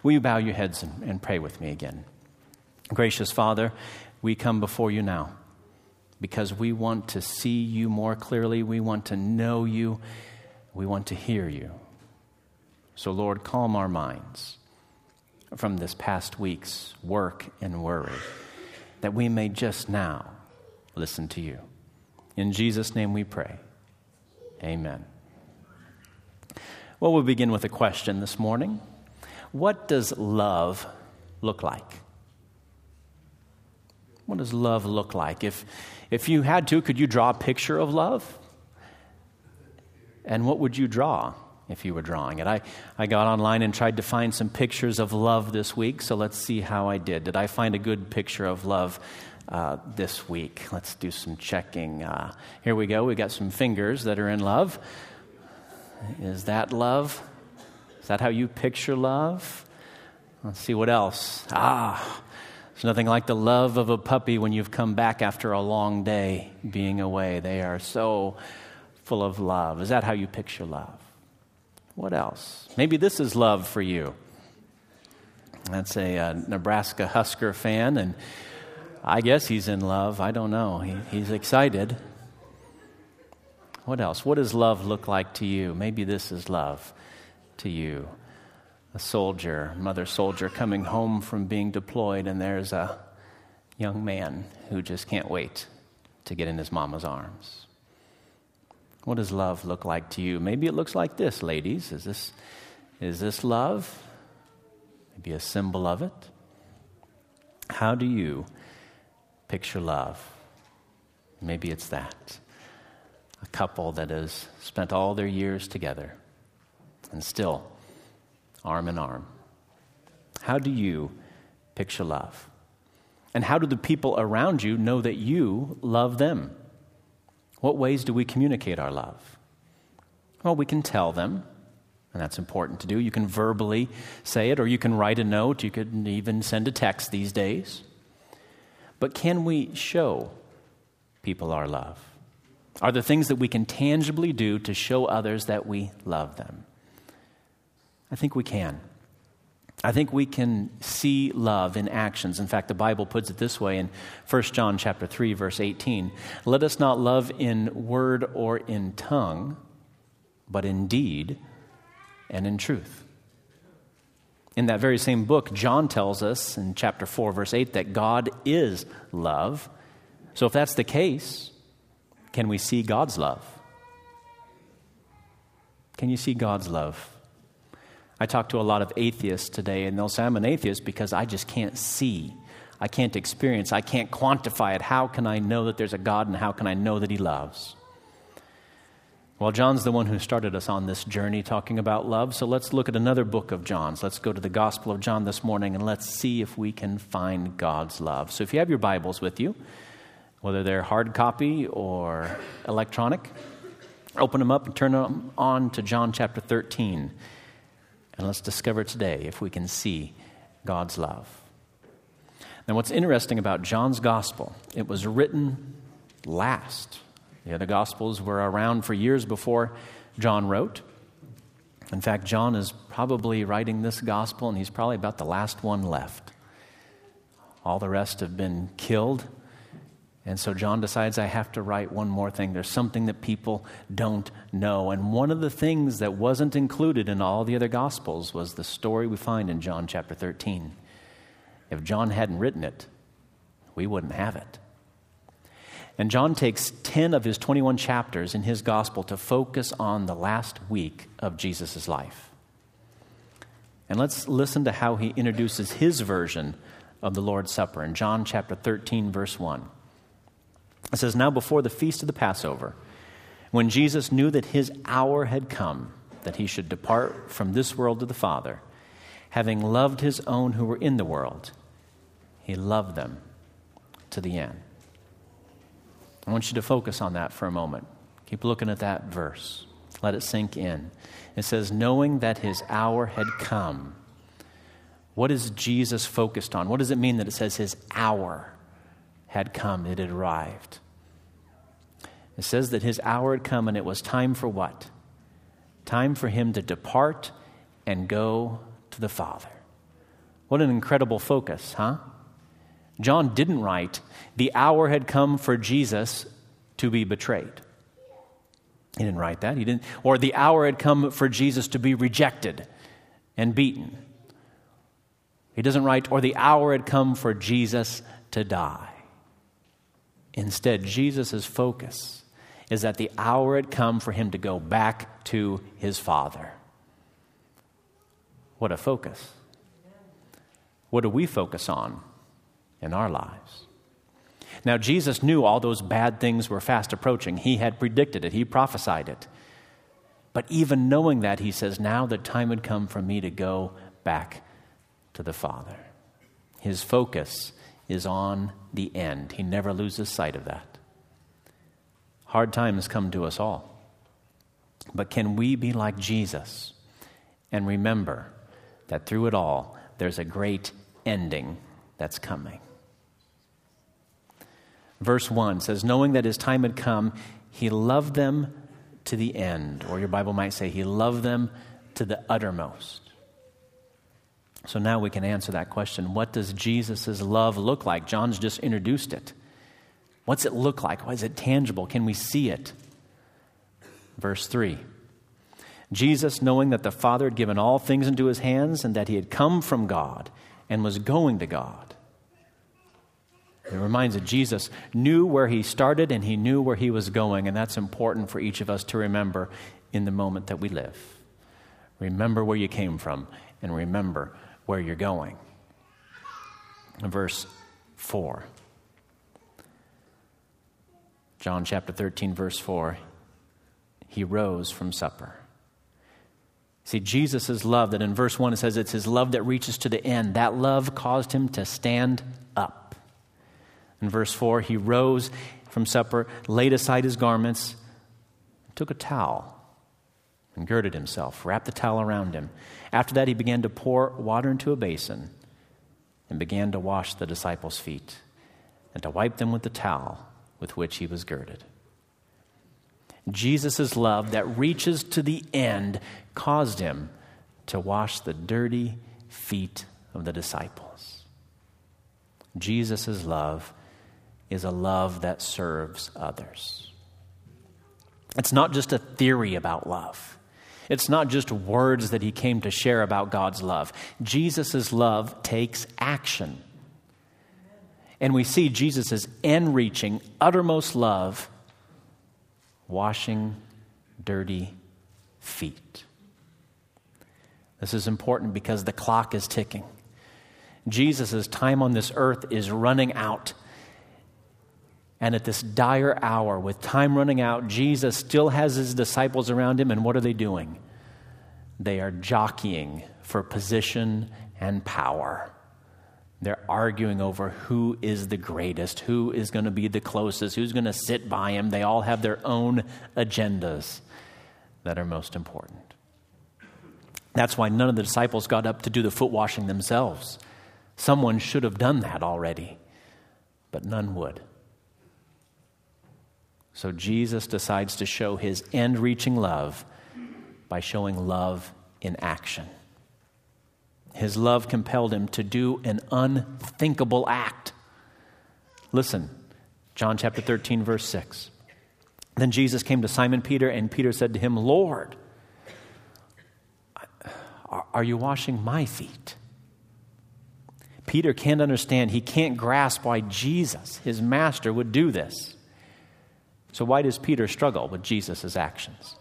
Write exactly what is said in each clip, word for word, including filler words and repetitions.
Will you bow your heads and, and pray with me again? Gracious Father, we come before you now because we want to see you more clearly. We want to know you. We want to hear you. So, Lord, calm our minds from this past week's work and worry, that we may just now listen to you. In Jesus' name we pray. Amen. Well, we'll begin with a question this morning. What does love look like? What does love look like? If, if you had to, could you draw a picture of love? And what would you draw if you were drawing it? I, I got online and tried to find some pictures of love this week, so let's see how I did. Did I find a good picture of love uh, this week? Let's do some checking. Uh, here we go. We got some fingers that are in love. Is that love? Is that how you picture love? Let's see what else. Ah, there's nothing like the love of a puppy when you've come back after a long day being away. They are so full of love. Is that how you picture love? What else? Maybe this is love for you. That's a uh, Nebraska Husker fan, and I guess he's in love. I don't know. He, he's excited. What else? What does love look like to you? Maybe this is love to you. A soldier, mother soldier coming home from being deployed, and there's a young man who just can't wait to get in his mama's arms. What does love look like to you? Maybe it looks like this, ladies. Is this, is this love? Maybe a symbol of it. How do you picture love? Maybe it's that. A couple that has spent all their years together and still arm in arm. How do you picture love? And how do the people around you know that you love them? What ways do we communicate our love? Well, we can tell them, and that's important to do. You can verbally say it, or you can write a note. You could even send a text these days. But can we show people our love? Are there things that we can tangibly do to show others that we love them? I think we can. I think we can see love in actions. In fact, the Bible puts it this way in First John chapter three, verse eighteen. Let us not love in word or in tongue, but in deed and in truth. In that very same book, John tells us in chapter four, verse eight, that God is love. So if that's the case, can we see God's love? Can you see God's love? I talk to a lot of atheists today, and they'll say, I'm an atheist because I just can't see. I can't experience. I can't quantify it. How can I know that there's a God, and how can I know that he loves? Well, John's the one who started us on this journey talking about love, so let's look at another book of John's. Let's go to the Gospel of John this morning, and let's see if we can find God's love. So if you have your Bibles with you, whether they're hard copy or electronic, open them up and turn them on to John chapter thirteen. And let's discover today if we can see God's love. Now, what's interesting about John's gospel, it was written last. The other gospels were around for years before John wrote. In fact, John is probably writing this gospel, and he's probably about the last one left. All the rest have been killed. And so John decides, I have to write one more thing. There's something that people don't know. And one of the things that wasn't included in all the other Gospels was the story we find in John chapter thirteen. If John hadn't written it, we wouldn't have it. And John takes ten of his twenty-one chapters in his Gospel to focus on the last week of Jesus' life. And let's listen to how he introduces his version of the Lord's Supper in John chapter thirteen, verse one. It says, now before the feast of the Passover, when Jesus knew that his hour had come, that he should depart from this world to the Father, having loved his own who were in the world, he loved them to the end. I want you to focus on that for a moment. Keep looking at that verse. Let it sink in. It says, knowing that his hour had come. What is Jesus focused on? What does it mean that it says his hour had come, it had arrived? It says that his hour had come, and it was time for what? Time for him to depart and go to the Father. What an incredible focus, huh? John didn't write, the hour had come for Jesus to be betrayed. He didn't write that. He didn't, or the hour had come for Jesus to be rejected and beaten. He doesn't write, or the hour had come for Jesus to die. Instead, Jesus' focus is that the hour had come for him to go back to his Father. What a focus. What do we focus on in our lives? Now, Jesus knew all those bad things were fast approaching. He had predicted it. He prophesied it. But even knowing that, he says, now the time had come for me to go back to the Father. His focus is on the end. He never loses sight of that. Hard times come to us all. But can we be like Jesus and remember that through it all, there's a great ending that's coming? Verse one says, knowing that his time had come, he loved them to the end. Or your Bible might say, he loved them to the uttermost. So now we can answer that question. What does Jesus' love look like? John's just introduced it. What's it look like? Why is it tangible? Can we see it? Verse three. Jesus, knowing that the Father had given all things into his hands and that he had come from God and was going to God. It reminds us Jesus knew where he started and he knew where he was going, and that's important for each of us to remember in the moment that we live. Remember where you came from and remember where you're going. Verse four. John chapter thirteen, verse four. He rose from supper. See, Jesus' love, that in verse one it says it's his love that reaches to the end. That love caused him to stand up. In verse four, he rose from supper, laid aside his garments, took a towel, and girded himself, wrapped the towel around him. After that, he began to pour water into a basin and began to wash the disciples' feet and to wipe them with the towel with which he was girded. Jesus' love that reaches to the end caused him to wash the dirty feet of the disciples. Jesus' love is a love that serves others. It's not just a theory about love. It's not just words that he came to share about God's love. Jesus' love takes action. And we see Jesus' end-reaching, uttermost love washing dirty feet. This is important because the clock is ticking. Jesus' time on this earth is running out. And at this dire hour, with time running out, Jesus still has his disciples around him. And what are they doing? They are jockeying for position and power. They're arguing over who is the greatest, who is going to be the closest, who's going to sit by him. They all have their own agendas that are most important. That's why none of the disciples got up to do the foot washing themselves. Someone should have done that already, but none would. So Jesus decides to show his end-reaching love by showing love in action. His love compelled him to do an unthinkable act. Listen, John chapter thirteen, verse six. Then Jesus came to Simon Peter, and Peter said to him, Lord, are you washing my feet? Peter can't understand. He can't grasp why Jesus, his master, would do this. So why does Peter struggle with Jesus' actions?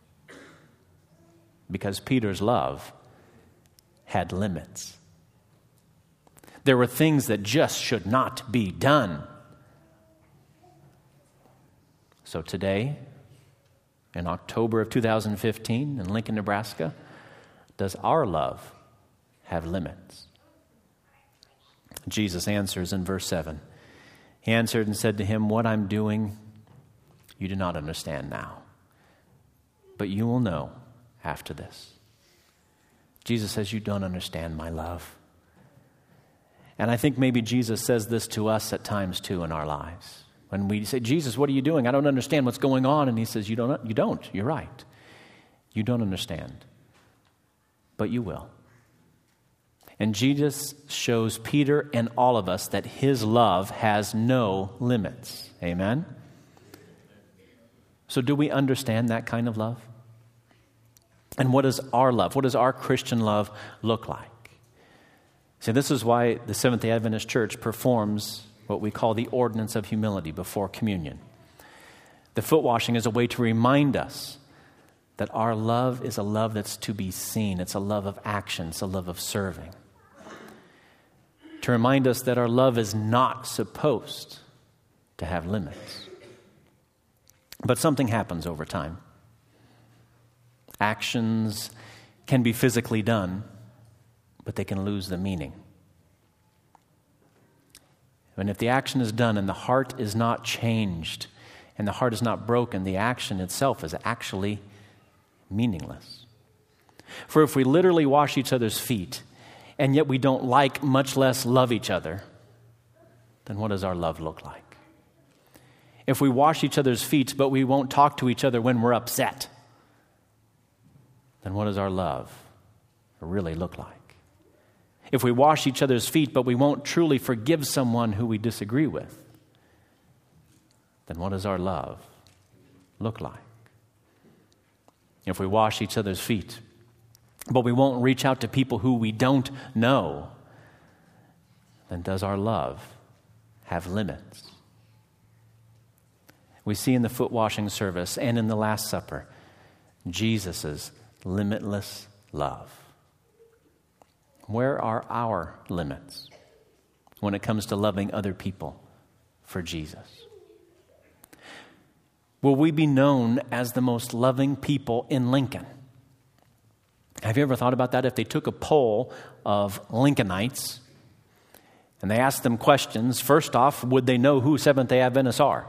Because Peter's love had limits. There were things that just should not be done. So today, in October of two thousand fifteen, in Lincoln, Nebraska, does our love have limits? Jesus answers in verse seven. He answered and said to him, what I'm doing, you do not understand now, but you will know after this. Jesus says, you don't understand my love. And I think maybe Jesus says this to us at times too in our lives. When we say, Jesus, what are you doing? I don't understand what's going on. And he says, you don't, you don't. You're right. You don't understand. But you will. And Jesus shows Peter and all of us that his love has no limits. Amen? So do we understand that kind of love? And what is our love? What does our Christian love look like? See, this is why the Seventh-day Adventist Church performs what we call the ordinance of humility before communion. The foot washing is a way to remind us that our love is a love that's to be seen. It's a love of action. It's a love of serving. To remind us that our love is not supposed to have limits. But something happens over time. Actions can be physically done, but they can lose the meaning. And if the action is done and the heart is not changed and the heart is not broken, the action itself is actually meaningless. For if we literally wash each other's feet and yet we don't like, much less love each other, then what does our love look like? If we wash each other's feet but we won't talk to each other when we're upset, then what does our love really look like? If we wash each other's feet but we won't truly forgive someone who we disagree with, then what does our love look like? If we wash each other's feet but we won't reach out to people who we don't know, then does our love have limits? We see in the foot washing service and in the Last Supper Jesus' limitless love. Where are our limits when it comes to loving other people for Jesus? Will we be known as the most loving people in Lincoln? Have you ever thought about that? If they took a poll of Lincolnites and they asked them questions, first off, would they know who Seventh-day Adventists are?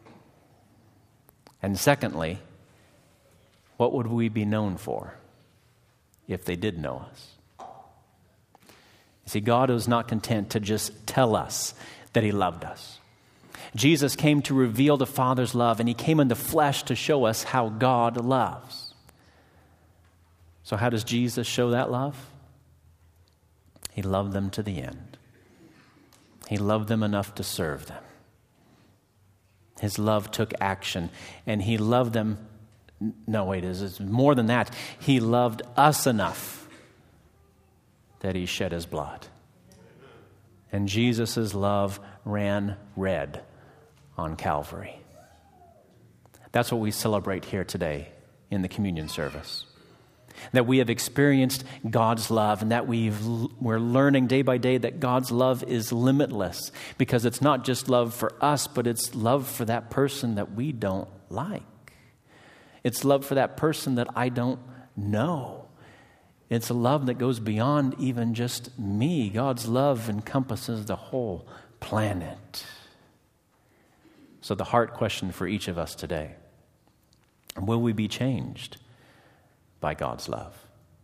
And secondly, what would we be known for if they did know us? You see, God was not content to just tell us that he loved us. Jesus came to reveal the Father's love, and he came in the flesh to show us how God loves. So how does Jesus show that love? He loved them to the end. He loved them enough to serve them. His love took action, and he loved them. No, wait, it's more than that. He loved us enough that he shed his blood. And Jesus' love ran red on Calvary. That's what we celebrate here today in the communion service. That we have experienced God's love, and that we've, we're learning day by day that God's love is limitless, because it's not just love for us, but it's love for that person that we don't like. It's love for that person that I don't know. It's a love that goes beyond even just me. God's love encompasses the whole planet. So the heart question for each of us today: will we be changed by God's love?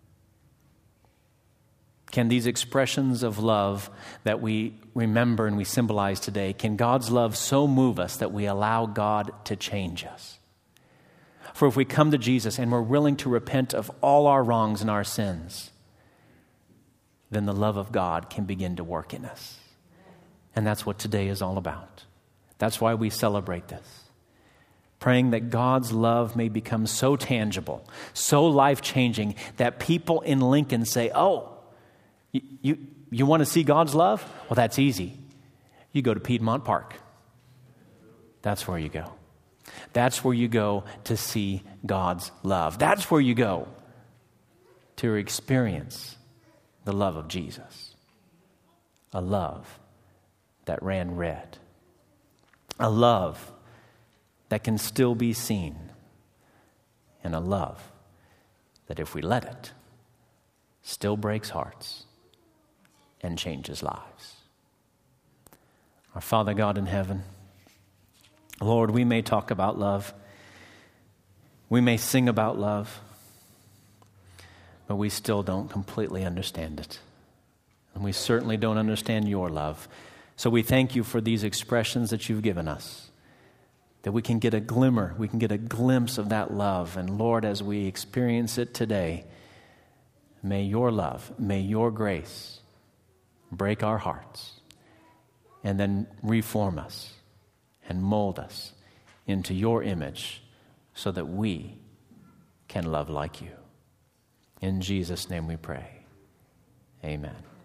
Can these expressions of love that we remember and we symbolize today, can God's love so move us that we allow God to change us? For if we come to Jesus and we're willing to repent of all our wrongs and our sins, then the love of God can begin to work in us. And that's what today is all about. That's why we celebrate this. Praying that God's love may become so tangible, so life-changing, that people in Lincoln say, oh, you, you, you want to see God's love? Well, that's easy. You go to Piedmont Park. That's where you go. That's where you go to see God's love. That's where you go to experience the love of Jesus. A love that ran red. A love that can still be seen, and a love that, if we let it, still breaks hearts and changes lives. Our Father God in heaven, Lord, we may talk about love, we may sing about love, but we still don't completely understand it. And we certainly don't understand your love. So we thank you for these expressions that you've given us, that we can get a glimmer, we can get a glimpse of that love. And Lord, as we experience it today, may your love, may your grace break our hearts, and then reform us and mold us into your image so that we can love like you. In Jesus' name we pray. Amen.